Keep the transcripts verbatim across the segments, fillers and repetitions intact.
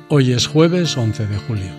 Hoy es jueves once de julio.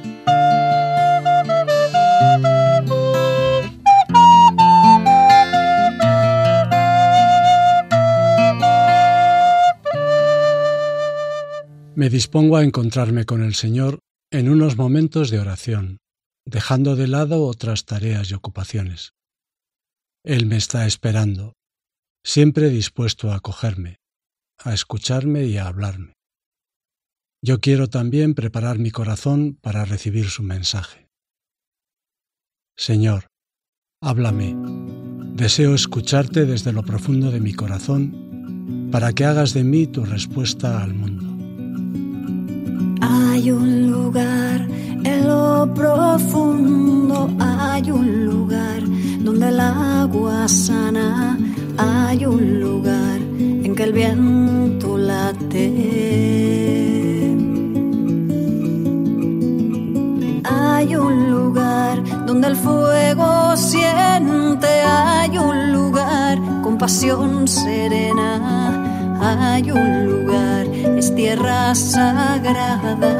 Me dispongo a encontrarme con el Señor en unos momentos de oración, dejando de lado otras tareas y ocupaciones. Él me está esperando, siempre dispuesto a acogerme, a escucharme y a hablarme. Yo quiero también preparar mi corazón para recibir su mensaje. Señor, háblame. Deseo escucharte desde lo profundo de mi corazón para que hagas de mí tu respuesta al mundo. Hay un lugar en lo profundo, hay un lugar donde el agua sana, hay un lugar en que el viento late. Hay un lugar donde el fuego siente, hay un lugar con pasión serena. Hay un lugar, es tierra sagrada.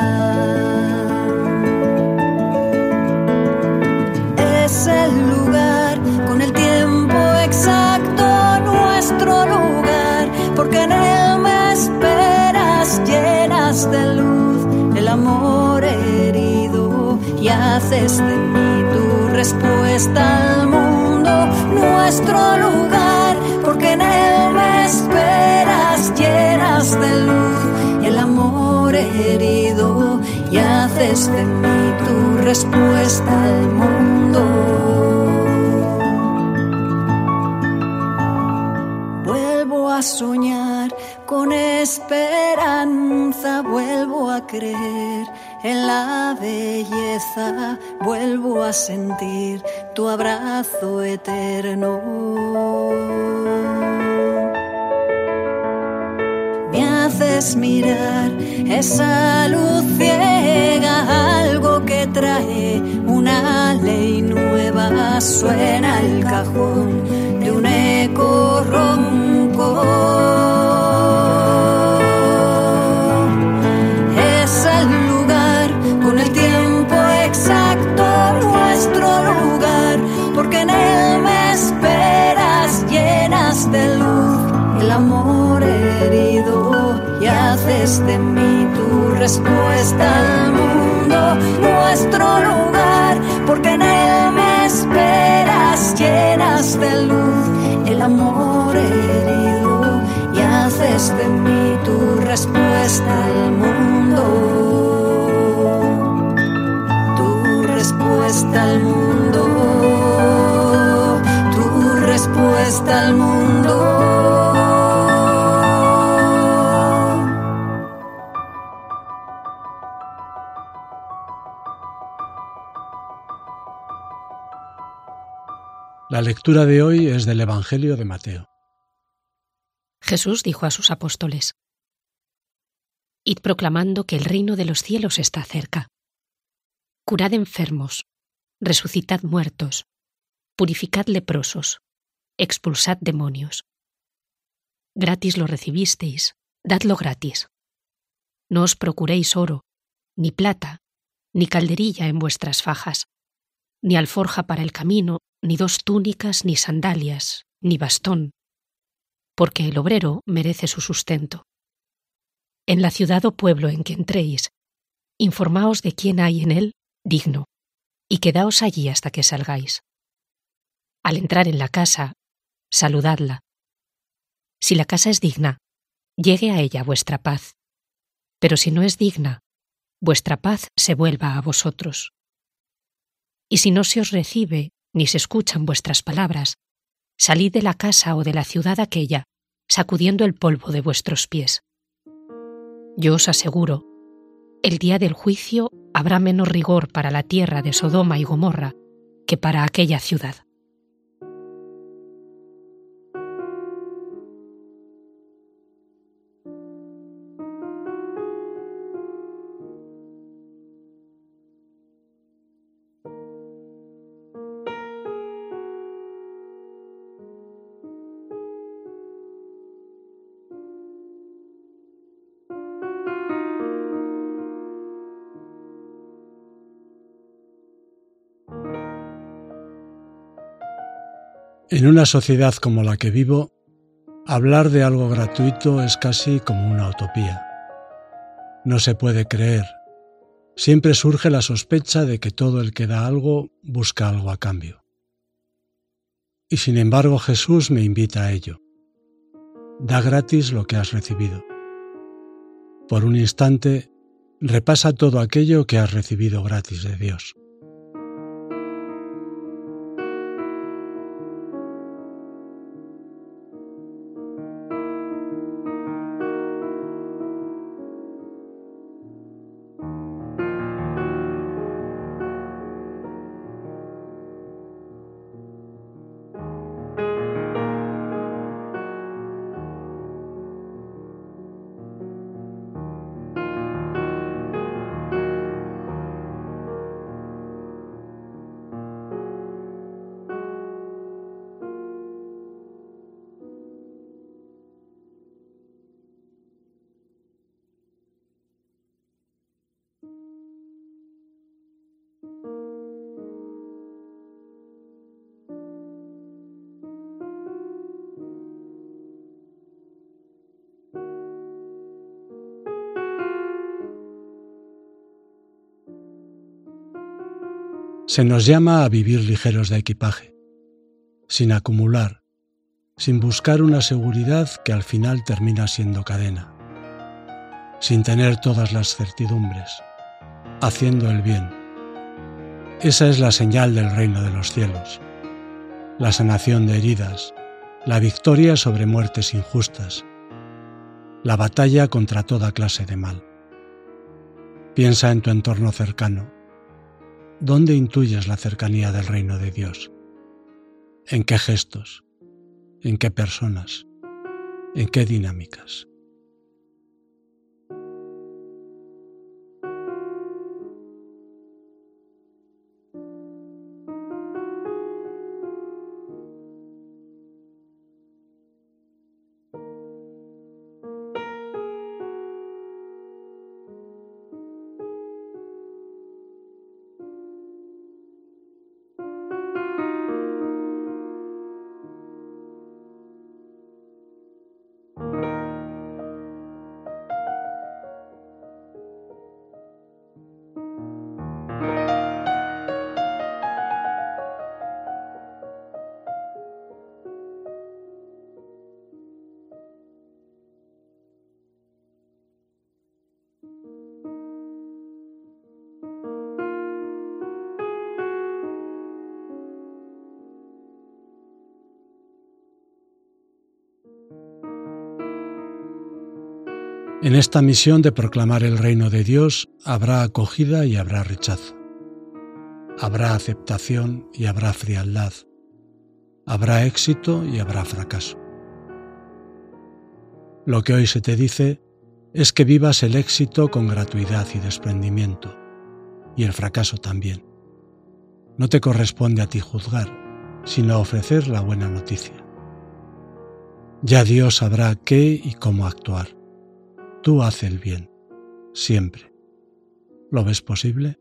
Es el lugar con el tiempo exacto, nuestro lugar, porque en él me esperas, llenas de luz el amor herido y haces de mí tu respuesta al mundo. Nuestro lugar, porque en él me esperas, llenas de luz y el amor herido y haces de mí tu respuesta al mundo. Vuelvo a soñar con esperanza, vuelvo a creer en la belleza, vuelvo a sentir tu abrazo eterno. Me haces mirar esa luz ciega, algo que trae una ley nueva. Suena el cajón de un eco ronco. Es el lugar con el tiempo exacto, nuestro lugar, porque en él me esperas, llenas de luz el amor herido y haces de mí tu respuesta al mundo. Nuestro lugar, porque en él me esperas, llenas de luz el amor herido y haces de mí tu respuesta al mundo. Tu respuesta al mundo. Tu respuesta al mundo. La lectura de hoy es del Evangelio de Mateo. Jesús dijo a sus apóstoles: Id proclamando que el reino de los cielos está cerca. Curad enfermos, resucitad muertos, purificad leprosos, expulsad demonios. Gratis lo recibisteis, dadlo gratis. No os procuréis oro, ni plata, ni calderilla en vuestras fajas, ni alforja para el camino, ni dos túnicas, ni sandalias, ni bastón, porque el obrero merece su sustento. En la ciudad o pueblo en que entréis, informaos de quién hay en él digno, y quedaos allí hasta que salgáis. Al entrar en la casa, saludadla. Si la casa es digna, llegue a ella vuestra paz, pero si no es digna, vuestra paz se vuelva a vosotros. Y si no se os recibe, ni se escuchan vuestras palabras, salid de la casa o de la ciudad aquella, sacudiendo el polvo de vuestros pies. Yo os aseguro, el día del juicio habrá menos rigor para la tierra de Sodoma y Gomorra que para aquella ciudad. En una sociedad como la que vivo, hablar de algo gratuito es casi como una utopía. No se puede creer. Siempre surge la sospecha de que todo el que da algo busca algo a cambio. Y sin embargo Jesús me invita a ello. Da gratis lo que has recibido. Por un instante, repasa todo aquello que has recibido gratis de Dios. Se nos llama a vivir ligeros de equipaje, sin acumular, sin buscar una seguridad que al final termina siendo cadena, sin tener todas las certidumbres, haciendo el bien. Esa es la señal del reino de los cielos, la sanación de heridas, la victoria sobre muertes injustas, la batalla contra toda clase de mal. Piensa en tu entorno cercano. ¿Dónde intuyes la cercanía del reino de Dios? ¿En qué gestos? ¿En qué personas? ¿En qué dinámicas? En esta misión de proclamar el reino de Dios habrá acogida y habrá rechazo. Habrá aceptación y habrá frialdad. Habrá éxito y habrá fracaso. Lo que hoy se te dice es que vivas el éxito con gratuidad y desprendimiento, y el fracaso también. No te corresponde a ti juzgar, sino ofrecer la buena noticia. Ya Dios sabrá qué y cómo actuar. Tú haz el bien, siempre. ¿Lo ves posible?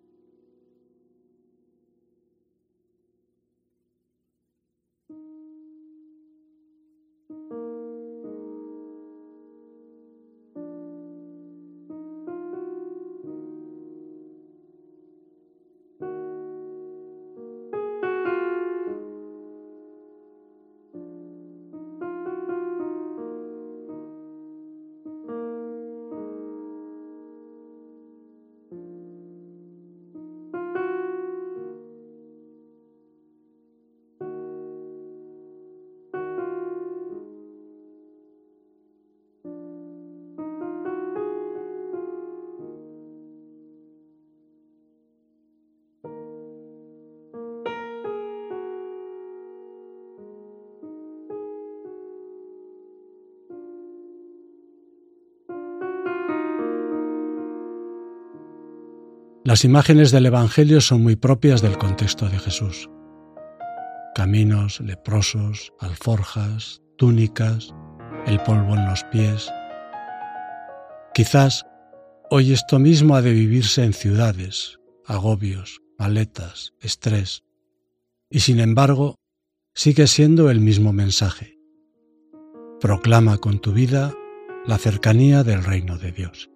Las imágenes del Evangelio son muy propias del contexto de Jesús. Caminos, leprosos, alforjas, túnicas, el polvo en los pies. Quizás hoy esto mismo ha de vivirse en ciudades, agobios, maletas, estrés. Y sin embargo, sigue siendo el mismo mensaje. Proclama con tu vida la cercanía del reino de Dios.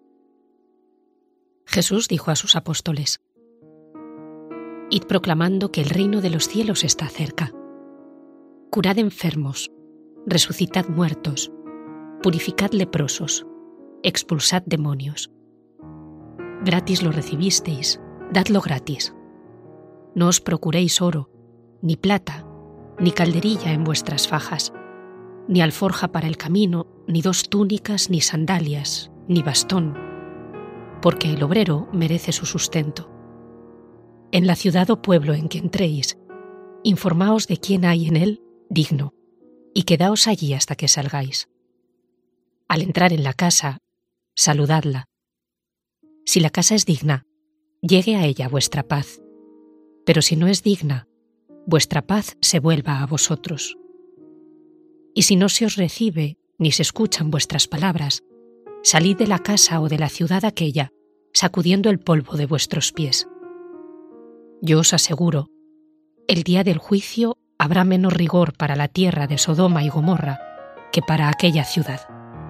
Jesús dijo a sus apóstoles: Id proclamando que el reino de los cielos está cerca. Curad enfermos, resucitad muertos, purificad leprosos, expulsad demonios. Gratis lo recibisteis, dadlo gratis. No os procuréis oro, ni plata, ni calderilla en vuestras fajas, ni alforja para el camino, ni dos túnicas, ni sandalias, ni bastón, porque el obrero merece su sustento. En la ciudad o pueblo en que entréis, informaos de quién hay en él digno, y quedaos allí hasta que salgáis. Al entrar en la casa, saludadla. Si la casa es digna, llegue a ella vuestra paz, pero si no es digna, vuestra paz se vuelva a vosotros. Y si no se os recibe, ni se escuchan vuestras palabras, salid de la casa o de la ciudad aquella, sacudiendo el polvo de vuestros pies. Yo os aseguro, el día del juicio habrá menos rigor para la tierra de Sodoma y Gomorra que para aquella ciudad.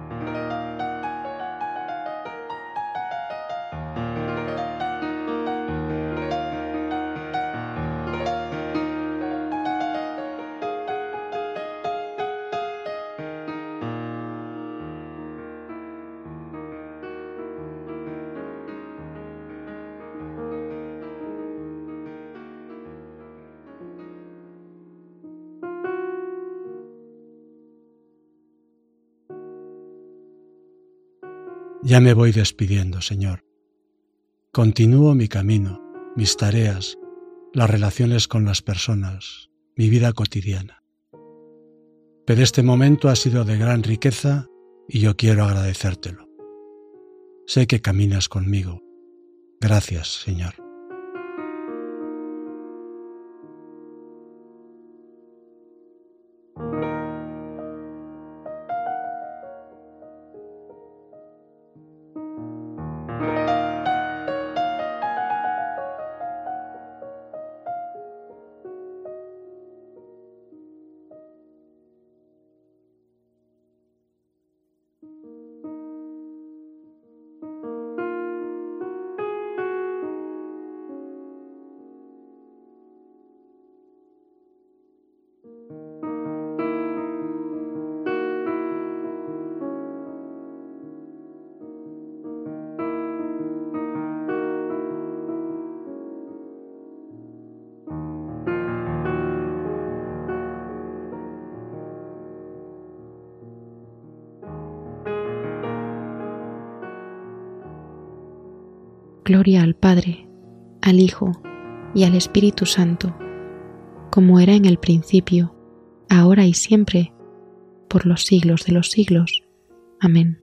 Ya me voy despidiendo, Señor. Continúo mi camino, mis tareas, las relaciones con las personas, mi vida cotidiana. Pero este momento ha sido de gran riqueza y yo quiero agradecértelo. Sé que caminas conmigo. Gracias, Señor. Gloria al Padre, al Hijo y al Espíritu Santo, como era en el principio, ahora y siempre, por los siglos de los siglos. Amén.